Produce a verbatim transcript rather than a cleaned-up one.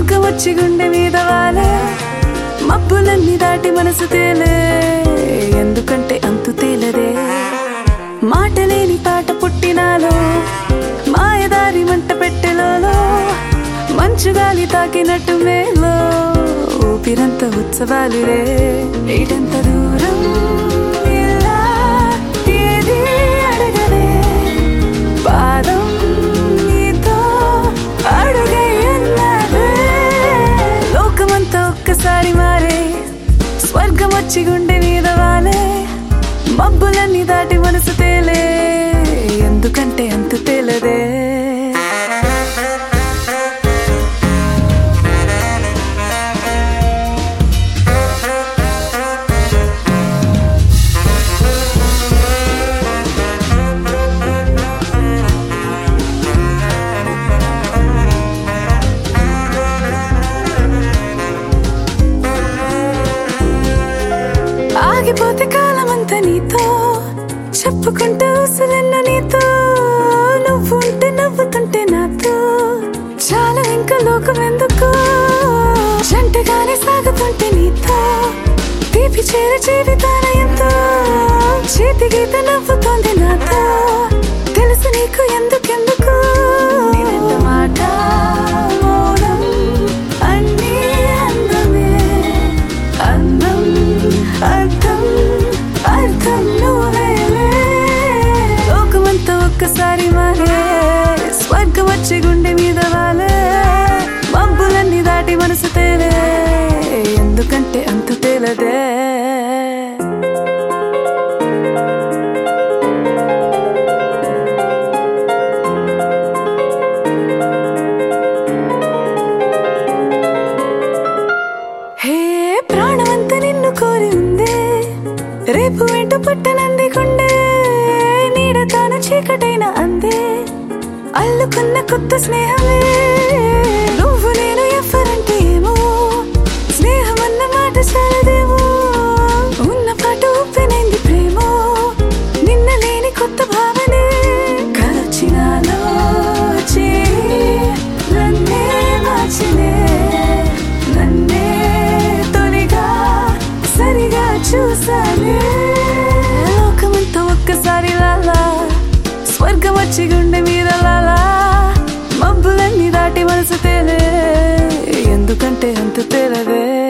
లోకం వచ్చి గుండె మీద వాలే మబ్బులన్నీ దాటి మనసు తేలే ఎందుకంటే అంతు తేలదే మాటలేని పాట పుట్టినాలో మాయదారి మంట పెట్టెలలో మంచు గాలి తాకినట్టు మేలో ఊపిరంత ఉత్సవాలురే ఇటంత దూరం ఇలా ఏది అడగలే పాదం నీతో అడుగే అన్నదే లోకమంతా ఒక్కసారి మారే స్వర్గం వచ్చి గుండె మీద వాలే మబ్బులన్నీ దాటి మనసు తేలే ఎందుకంటే అంతు తేలదే ఆగిపోతే కాలమంతా నీతో చెప్పుకుంటూ ఉసులెన్నో నీతో నువ్వు ఉంటే నవ్వుతుంటే నాతో చాలా ఇంకా లోకం ఎందుకు జంటగానే సాగుతుంటే నీతో తీపి చేర జీవితాన ఎంతో చేతి గీత నవ్వుతోంది నాతో తెలుసు నీకు ఎందుకెందుకు మాట మౌనం అన్నీ అందమే అందం అర్థం అర్థం నువ్వేలే లోకమంతా ఒక్కసారి మారే స్వర్గం వచ్చి గుండె మీద వాలే మబ్బులన్నీ దాటి మనసు తేలే ఎందుకంటే అంతు తేలదే హే ప్రాణమంతా నిన్ను కోరి ఉందే రేపు వెంట పట్టనంది కొండే నీడ తాను చీకటైన అందే అల్లుకున్న కొత్త స్నేహమే నువ్వు నేను ఎవ్వరంటే ఏమో స్నేహం అన్న మాట చాలదేమో ఉన్న పాట ఉప్పెనైంది ప్రేమో నిన్న లేని కొత్త భావనే కలచినాలో చేరి నన్నే మార్చినే నన్నే తొలిగా సరిగా చూసానే లోకమంతా ఒక్కసారి లాలా స్వర్గం వచ్చి గుండె మీద లాలా మబ్బులన్నీ దాటి మనసు తేలే ఎందుకంటే అంతు తేలదే